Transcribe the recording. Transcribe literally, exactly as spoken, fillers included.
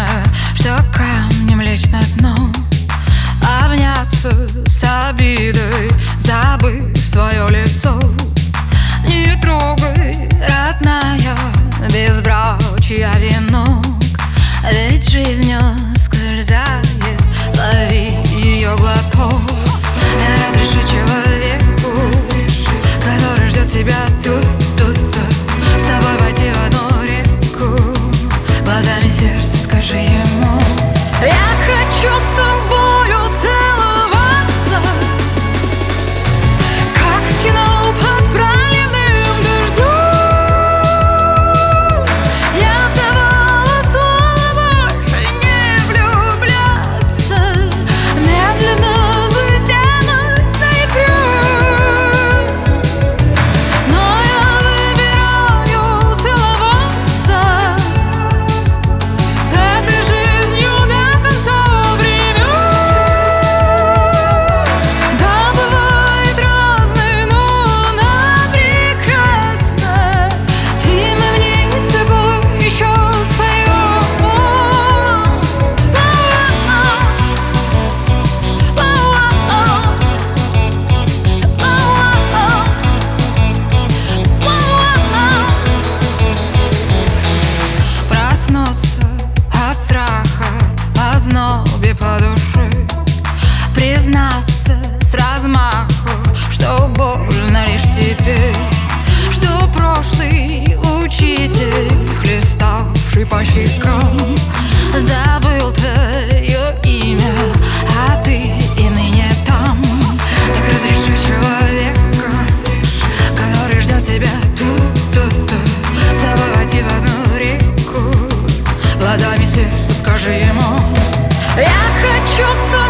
время, что камнем лечь на дно, обняться с обидой, забыв свое лицо. Не трогай, родная, безбрачия венок, ведь жизнь скользает, лови ее глоток. Я разрешу человеку, который ждет тебя тут, тут, тут, с тобой войти в одну реку, глазами сердца скажи ему: я хочу с тобою целоваться, как в кино под проливным дождем. Я давала слово больше не влюбляться, медленно заденуть ноябрем. Но я выбираю целоваться с этой жизнью до конца времен. Да, бывает разной, но она прекрасна, и мы в ней с тобой еще споем. Проснуться от страха, о знобе по душе, признаться с размаху, что больно лишь теперь, что прошлый учитель, хлеставший по щекам, забыл твое имя, а ты и ныне там. Так разреши человека, который ждет тебя тут, тут, тут, с тобой войти в одну реку, глазами сердца скажи ему: я хочу с тобой